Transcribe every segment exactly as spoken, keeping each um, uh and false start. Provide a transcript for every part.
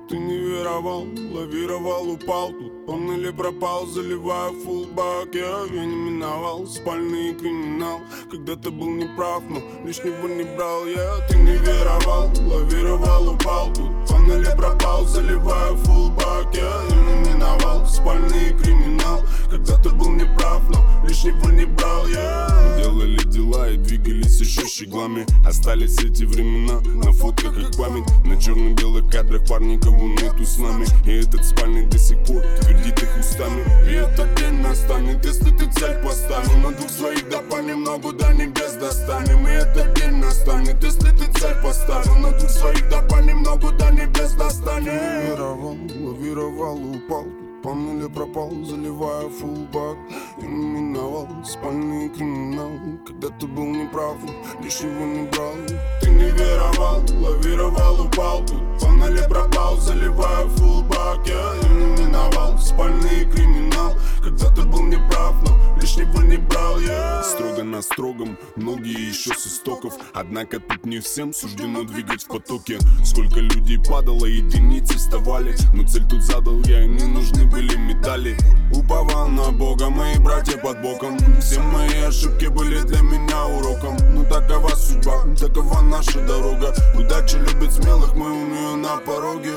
Ты не веровал, лавировал, упал. Тут он или пропал, заливая фулбак. Я, я не миновал спальный криминал. Когда ты был неправ, но лишнего не брал я. Ты не веровал, лавировал, упал. Тут он или пропал, заливая фулбак. Я, я не миновал спальный криминал. Когда ты был неправ, но лишнего не брал я. Мы делали дела и двигались еще щеглами. Остались эти времена на фотках как память. На черно-белых кадрах парни, кого нету с нами. И этот спальный до сих пор твердит их устами. И этот день настанет, если ты цель поставим. На двух своих до понемногу до небес достанем. И этот день настанет, если ты цель поставил. На двух своих до понемногу до небес достанем. Лавировал, лавировал, упал. Пан или пропал, заливая фулбак. И не миновал спальный криминал. Когда ты был неправ, лишнего не брал. Ты не веровал, лавировал, упал. Тут пан или пропал, заливая фулбак. Я не миновал спальный криминал. Когда ты был неправ, но лишнего не брал я. Строго на строгом, многие еще с истоков. Однако тут не всем суждено двигать в потоке. Сколько людей падало, единицы вставали. Но цель тут задал я, им не нужны были медали. Уповал на Бога, мои братья под боком. Все мои ошибки были для меня уроком. Ну такова судьба, такова наша дорога. Удача любит смелых, мы у нее на пороге.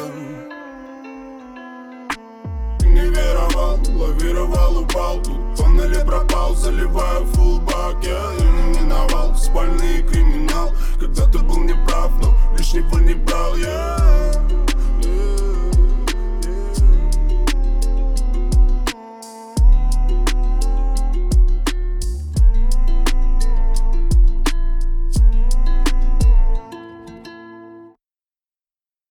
Не веровал, лавировал, упал. Тут он или пропал, заливая фулбак. Я не миновал спальный криминал. Когда ты был неправ, но лишнего не брал я.